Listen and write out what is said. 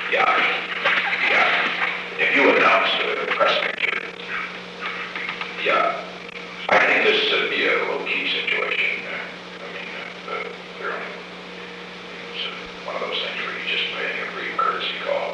Yeah, yeah. If you announce the press picture, yeah. I think this would be a low-key situation. I mean, they're, it's one of those things where you just pay a brief courtesy call.